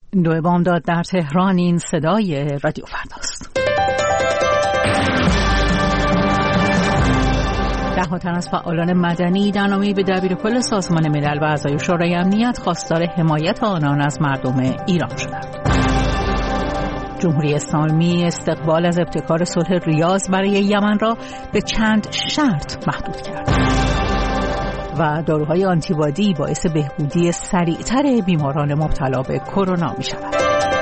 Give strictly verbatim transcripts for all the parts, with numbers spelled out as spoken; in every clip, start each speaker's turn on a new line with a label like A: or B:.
A: دو بامداد در تهران. این صدای رادیو فرداست. ده تن از فعالان مدنی در نامه‌ای به دبیرکل سازمان ملل و اعضای شورای امنیت خواستار حمایت آنان از مردم ایران شدند. جمهوری اسلامی استقبال از ابتکار صلح ریاض برای یمن را به چند شرط محدود کرد و داروهای آنتیبادی باعث بهبودی سریعتر بیماران مبتلا به کرونا می شود.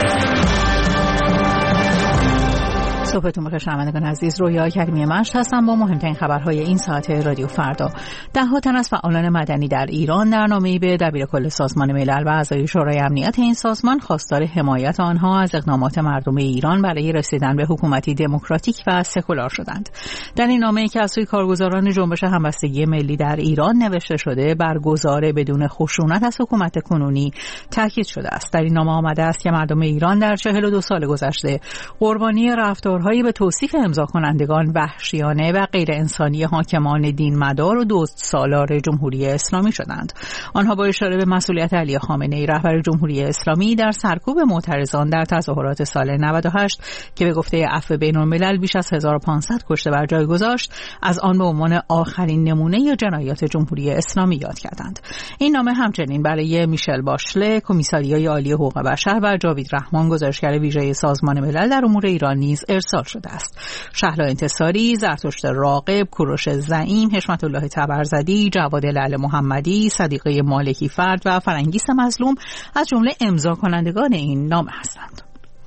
A: صبحتون بخیر شنوندگان عزیز، رویا کریمی مشت هستم با مهمترین خبرهای این ساعت رادیو فردا. ده ها تن از فعالان مدنی در ایران در نامه‌ای به دبیرکل سازمان ملل و اعضای شورای امنیت این سازمان خواستار حمایت آنها از اقدامات مردم ایران برای رسیدن به حکومتی دموکراتیک و سکولار شدند. در این نامه‌ای که از سوی کارگزاران جنبش همبستگی ملی در ایران نوشته شده، برگزار بدون خشونت از حکومت کنونی تاکید شده است. در این نامه آمده است که مردم ایران در چهل و دو سال گذشته قربانی رفتار هایی به توصیف امضا کنندگان وحشیانه و غیر انسانی حاکمان دین مدار و دزد سالار جمهوری اسلامی شدند. آنها با اشاره به مسئولیت علی خامنه‌ای رهبر جمهوری اسلامی در سرکوب معترضان در تظاهرات سال نود و هشت که به گفته عفو بین‌الملل بیش از هزار و پانصد کشته بر جای گذاشت، از آن به عنوان آخرین نمونه جنایات جمهوری اسلامی یاد کردند. این نامه همچنین برای میشل باشله، کمیساریای عالی حقوق بشر و جاوید رحمان، گزارشگر ویژه سازمان ملل در امور ایران نیز ارسال شده است. شهلا انتصاری، زرتشت راغب، کوروش زعیم، حشمت الله تبرزدی، جواد لعل محمدی، صدیقه مالکی فرد و فرنگیس مظلوم از جمله امضا کنندگان این نامه هستند.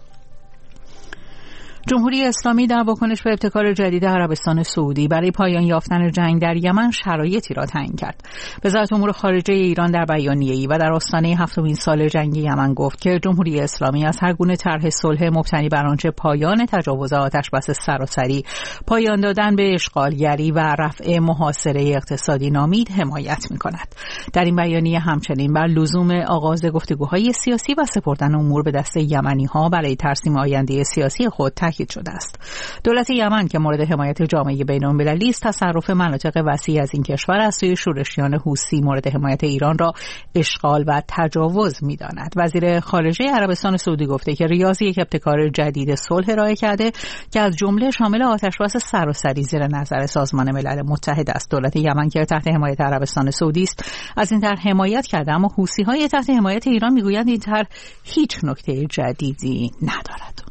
A: جمهوری اسلامی در واکنش به ابتکار جدید عربستان سعودی برای پایان یافتن جنگ در یمن شرایطی را تعیین کرد. وزارت امور خارجه ایران در بیانیه‌ای و در آستانه هفتمین سال جنگ یمن گفت که جمهوری اسلامی از هر گونه طرح صلح مبتنی بر آنچه پایان تجاوز آتشبس سراسری، پایان دادن به اشغالگری و رفع محاصره اقتصادی نامید حمایت می‌کند. در این بیانیه همچنین بر لزوم آغاز گفتگوهای سیاسی و سپردن امور به دست یمنی‌ها برای ترسیم آینده سیاسی خود تاکید شده است. دولت یمن که مورد حمایت جامعه بین‌المللی است، تصرف مناطق وسیع از این کشور از سوی شورشیان حوثی مورد حمایت ایران را اشغال و تجاوز می‌داند. وزیر خارجه عربستان سعودی گفته که ریاض یک ابتکار جدید صلح ارائه کرده که از جمله شامل آتشبس سراسری زیر نظر سازمان ملل متحد است. دولت یمن که تحت حمایت عربستان سعودی است از این طرح حمایت کرده، اما حوثی‌های تحت حمایت ایران می‌گویند این طرح هیچ نکته جدیدی ندارد.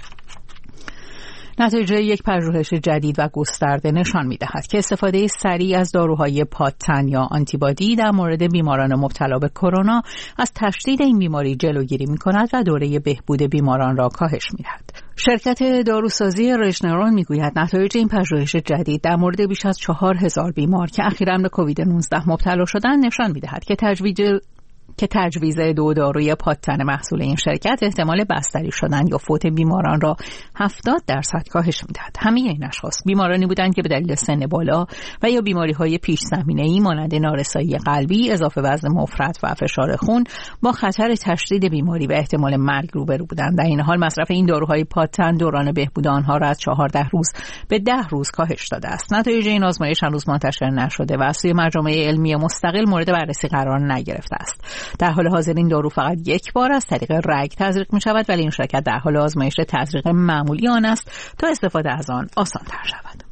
A: نتایج یک پژوهش جدید و گسترده نشان می‌دهد که استفاده سریع از داروهای پادتن یا آنتیبادی در مورد بیماران مبتلا به کرونا از تشدید این بیماری جلوگیری می‌کند و دوره بهبود بیماران را کاهش می‌دهد. شرکت داروسازی رژنرون می‌گوید نتایج این پژوهش جدید در مورد بیش از چهار هزار بیمار که اخیراً به کووید نوزده مبتلا شدند نشان می‌دهد که تجویز که تجویز دو داروی پادتن محصول این شرکت احتمال بستری شدن یا فوت بیماران را هفتاد درصد کاهش می‌دهد. همه این اشخاص بیمارانی بودند که به دلیل سن بالا و یا بیماری‌های پیش زمینه‌ای مانند نارسایی قلبی، اضافه وزن مفرط و فشار خون با خطر تشدید بیماری و احتمال مرگ روبرو بودند. در این حال مصرف این داروهای پادتن دوران بهبود آنها را از چهارده روز به ده روز کاهش داده است. نتایج این آزمایش هنوز منتشر نشده و از سوی مجامع علمی مستقل مورد بررسی قرار نگرفته است. در حال حاضر این دارو فقط یک بار از طریق رگ تزریق می شود، ولی این شرکت در حال آزمایش تزریق معمولی آن است تا استفاده از آن آسان تر شود.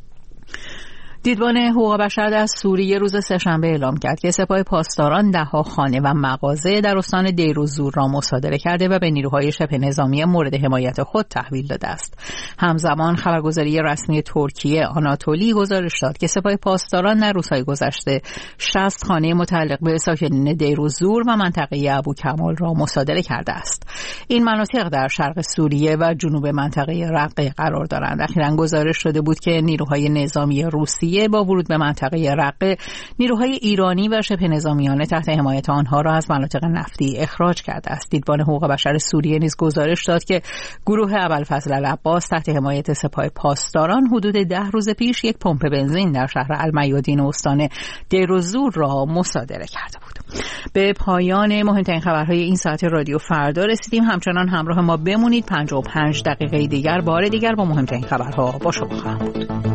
A: دیدبان حقوق بشر در سوریه روز سه‌شنبه اعلام کرد که سپاه پاسداران ده‌ها خانه و مغازه در استان دیروزور را مصادره کرده و به نیروهای شبه نظامی مورد حمایت خود تحویل داده است. همزمان خبرگزاری رسمی ترکیه آناتولی گزارش داد که سپاه پاسداران در روزهای گذشته شصت خانه متعلق به ساکنین دیروزور و منطقه ابوکمال را مصادره کرده است. این مناطق در شرق سوریه و جنوب منطقه رقه قرار دارند. اخیراً گزارش شده بود که نیروهای نظامی روسیه با ورود به منطقه رقه نیروهای ایرانی و شبه نظامیان تحت حمایت آنها را از مناطق نفتی اخراج کرده است. دیدبان حقوق بشر سوریه نیز گزارش داد که گروه ابوالفضل العباس تحت حمایت سپاه پاسداران حدود ده روز پیش یک پمپ بنزین در شهر المیادین استان دیروزور را مصادره کرده بود. به پایان مهمترین خبرهای این ساعت رادیو فردا رسیدیم. همچنان همراه ما بمونید. پنجاه و پنج دقیقه دیگر بار دیگر با مهمترین خبرها با شما خواهم بود.